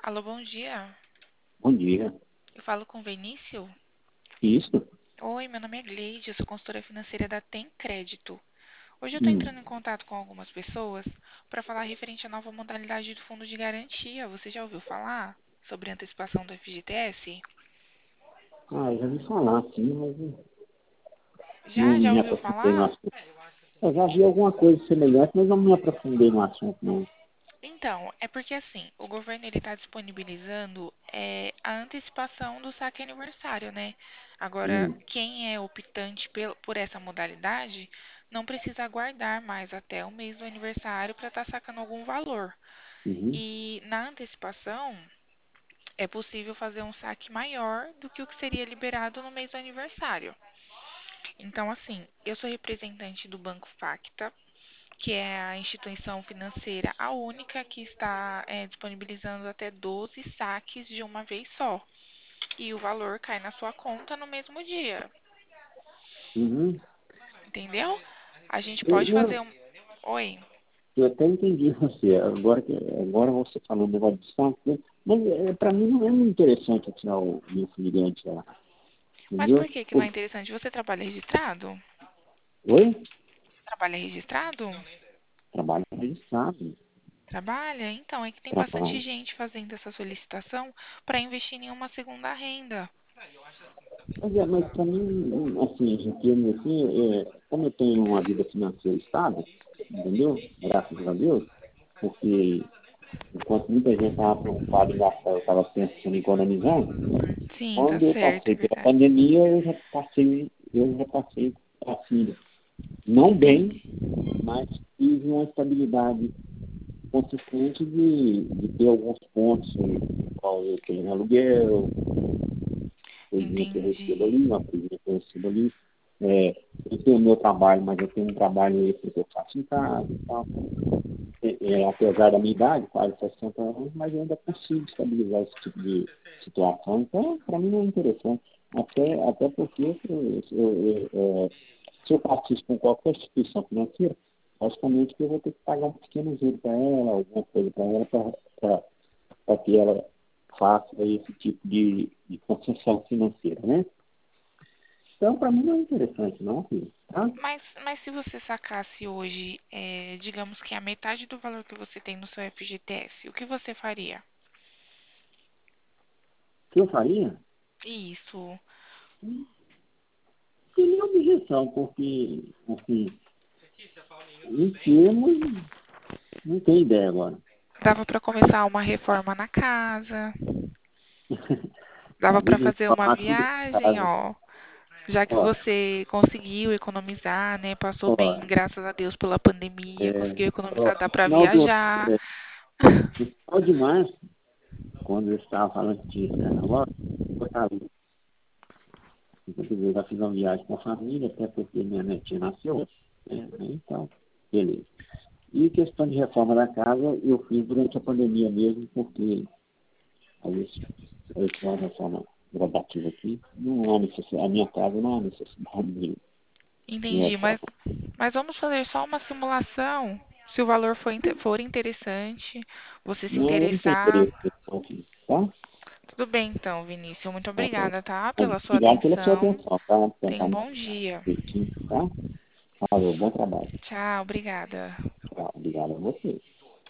Alô, bom dia. Bom dia. Eu falo com o Vinícius? Isso? Oi, meu nome é Gleide, eu sou consultora financeira da Tem Crédito. Hoje eu estou Hum. entrando em contato com algumas pessoas para falar referente à nova modalidade do fundo de garantia. Você já ouviu falar sobre antecipação do FGTS? Eu já ouvi falar, sim, mas não Já me ouviu aprofundei no falar? assunto. Eu já vi alguma coisa semelhante, mas não me aprofundei no assunto, não. Então, é porque assim, o governo ele está disponibilizando a antecipação do saque aniversário, né? Agora, Hum. quem é optante por essa modalidade não precisa aguardar mais até o mês do aniversário para estar sacando algum valor. Uhum. E na antecipação é possível fazer um saque maior do que o que seria liberado no mês do aniversário. Então, assim, eu sou representante do Banco Facta, que é a instituição financeira, a única que está disponibilizando até 12 saques de uma vez só. E o valor cai na sua conta no mesmo dia. Uhum. Entendeu? A gente pode fazer Não, um. Oi. eu até entendi você. Agora você falou do negócio de saco, né? Mas para mim não é muito interessante tirar o meu filhante lá, Mas por entendeu? que que não é interessante? Você trabalha registrado? Oi? Trabalha registrado? Trabalho registrado. Trabalha? Então, é que tem bastante Trabalho. gente fazendo essa solicitação para investir em uma segunda renda. Mas para mim, assim, em termos assim, como eu tenho uma vida financeira estável, entendeu? Graças a Deus, porque enquanto muita gente estava preocupada em gastar, eu estava pensando em economizar. Sim, tá Quando eu certo, é passei pela verdade. pandemia, eu já passei assim, não bem, Entendi. mas tive uma estabilidade consistente de ter alguns pontos em qual eu tenho aluguel, coisinha que eu recebo Entendi. ali, uma coisinha que eu recebo ali. Eu tenho o meu trabalho, mas eu tenho um trabalho extra que eu faço em casa e tal. Apesar da minha idade, quase 60 anos, mas eu ainda consigo estabilizar esse tipo de situação. Então, para mim não é interessante. Até porque se eu participo com qualquer instituição financeira, logicamente que eu vou ter que pagar um pequeno juro para ela, alguma coisa para ela, para que ela faça esse tipo de concessão financeira, né? Então, para mim não é interessante, não, filho, tá? Mas se você sacasse hoje, digamos que a metade do valor que você tem no seu FGTS, o que você faria? O que eu faria? Isso. Seria uma objeção, porque, assim, em termos, não tem ideia agora. Dava para começar uma reforma na casa, dava para Além de fazer uma reclamar tudo em viagem, casa, ó. Já que ó, você conseguiu economizar, né? Passou ó, bem, graças a Deus, pela pandemia, conseguiu ó, economizar, dá no para final do, viajar. no final de março, quando eu estava falando que tinha esse carnaval, eu estava, quer dizer, eu já fiz uma viagem com a família, até porque minha netinha nasceu, né? Então, beleza. E questão de reforma da casa, eu fiz durante a pandemia mesmo, porque aí eu tinha uma reforma gradativa aqui, não há necessidade, a minha casa não há necessidade de Entendi, reforma. mas vamos fazer só uma simulação. Se o valor for interessante, você se Não, eu não tenho interessar. interesse nisso, aqui, tá? Tudo bem então, Vinícius. Muito Tá bom. obrigada, tá? Mas Pela sua obrigado pela sua atenção. atenção, tá? Vamos Tenha tentar um mais bom dia. certinho, tá? Falou, bom trabalho. Tchau, obrigada. Tchau, obrigado a você.